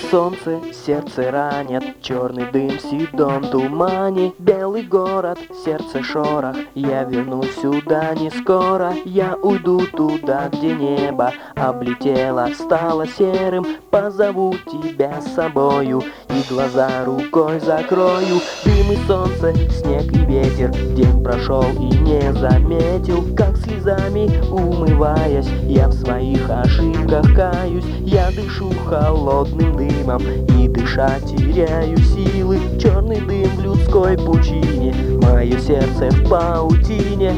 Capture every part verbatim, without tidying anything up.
солнце, сердце ранят, черный дым в седом тумане. Белый город, сердце шорох, я вернусь сюда не скоро. Я уйду туда, где небо облетело, стало серым. Позову тебя с собою и глаза рукой закрою. Дым и солнце, снег и ветер, день прошел и не заметил, как слезами умываясь, я в своих ошибках каюсь. Я дышу холодным дымом и дыша теряю силы. Черный дым в людской пучине, мое сердце в паутине.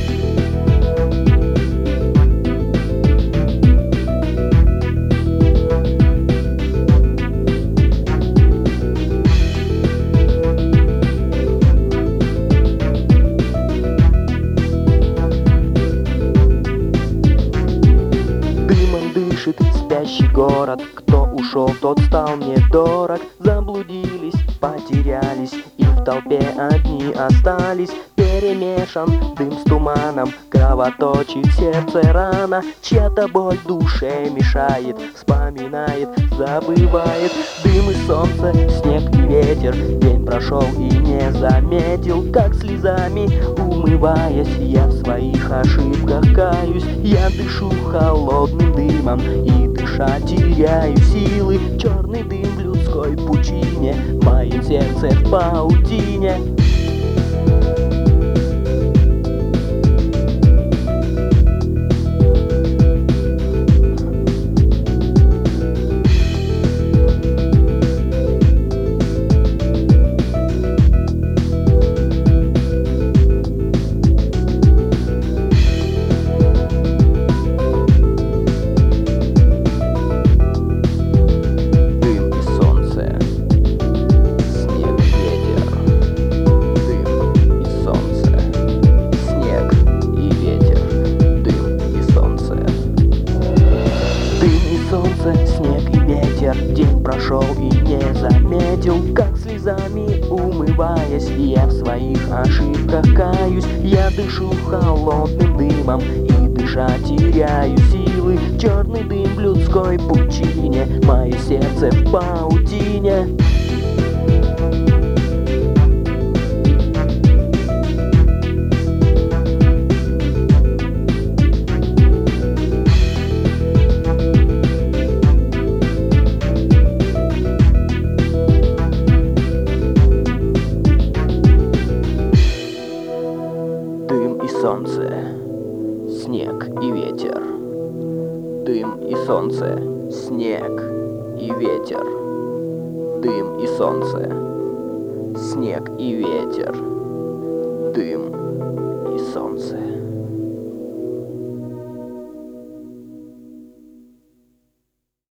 Спящий город, кто ушел, тот стал мне дорог. Заблудились, потерялись и в толпе одни остались. Перемешан дым с туманом, кровоточит сердце рана. Чья-то боль душе мешает, вспоминает, забывает. Дым и солнце, снег и ветер, день прошел и не заметил, как слезами умываясь, я в своих ошибках каюсь. Я дышу холодным дымом и дыша теряю силы. Черный дым в людской пучине, мое сердце в паутине. Снег и ветер, день прошел и не заметил, как слезами умываясь, я в своих ошибках каюсь. Я дышу холодным дымом и дыша теряю силы. Черный дым в людской пучине, мое сердце в паутине. Солнце, снег и ветер. Дым и солнце, снег и ветер. Дым и солнце, снег и ветер. Дым и солнце.